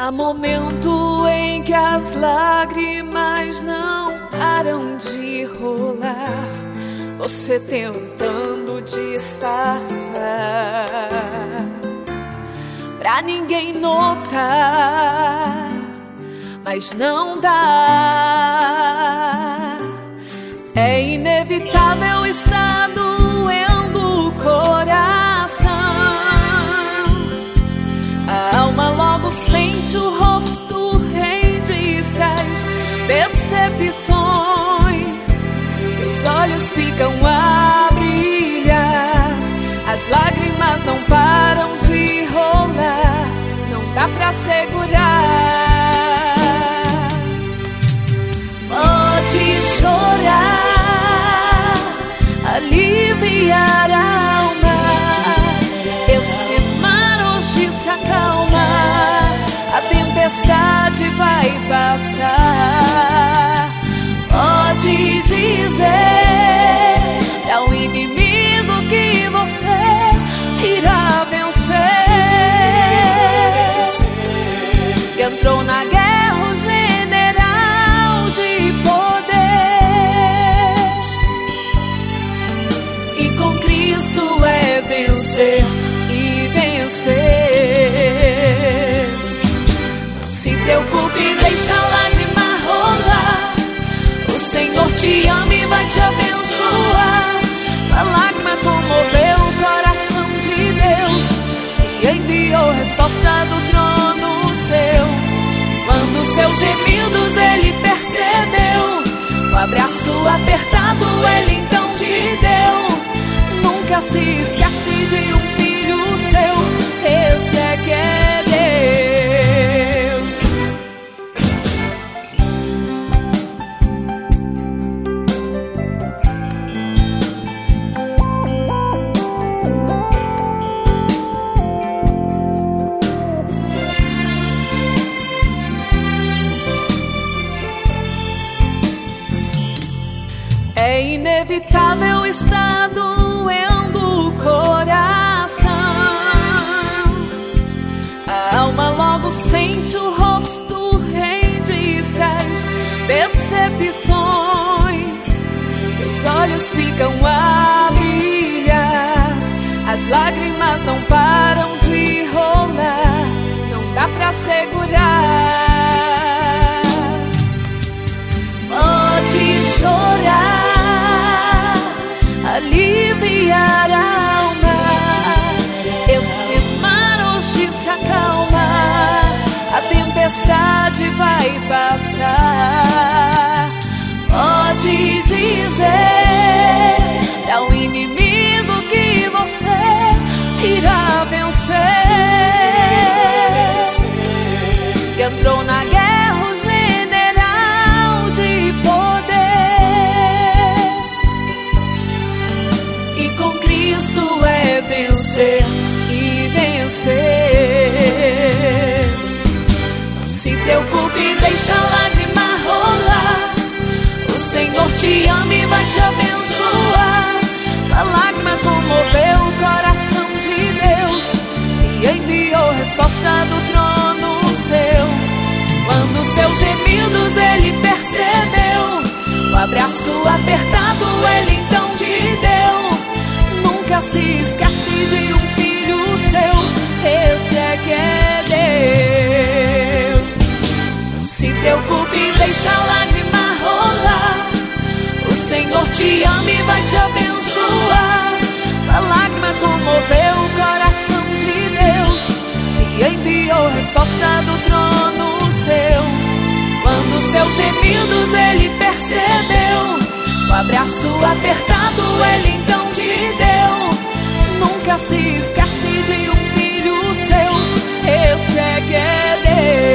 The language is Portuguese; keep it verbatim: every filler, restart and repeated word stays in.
Há momento em que as lágrimas não param de rolar, você tentando disfarçar pra ninguém notar, mas não dá. É inevitável estar doendo o coração, a alma logo sente, o rosto rende-se às decepções, os olhos ficam a brilhar, as lágrimas não param de rolar, não dá pra segurar. Pode chorar, aliviar a alma, esse mar hoje se acalma, a tempestade vai passar. Pode dizer ao inimigo que você irá vencer, que entrou na guerra o general de poder, e com Cristo é vencer e vencer. Não se preocupe, deixa a lágrima rolar, o Senhor te ama e vai te abençoar. A lágrima comoveu o coração de Deus e enviou resposta do trono seu. Quando seus gemidos ele percebeu, o abraço apertado ele então te deu. Nunca se esquece de um filho seu, esse é que é Deus. É inevitável estar doendo o coração, a alma logo sente, o rosto rende-se às decepções, os olhos ficam a brilhar, as lágrimas não param de rolar, não dá pra segurar. Pode chorar, aliviar a alma, esse mar hoje se acalma, a tempestade vai passar. Pode dizer ao inimigo que você irá vencer, que entrou na guerra o general de poder, e com Cristo é vencer e vencer. Não se preocupe, deixa a lágrima rolar, o Senhor te ama e vai te abençoar. A lágrima comoveu o coração de Deus e enviou resposta do trono seu. Quando seus gemidos ele percebeu, o abraço apertado ele então te deu. Nunca se esquece de um filho seu, esse é que é Deus. Não se preocupe, deixa a lágrima rolar, o Senhor te ama e vai te abençoar. A lágrima comoveu o coração de Deus e enviou resposta do trono seu. Quando seus gemidos ele percebeu, o abraço apertado ele então te deu. Nunca se esquece de um filho seu, esse é que é Deus.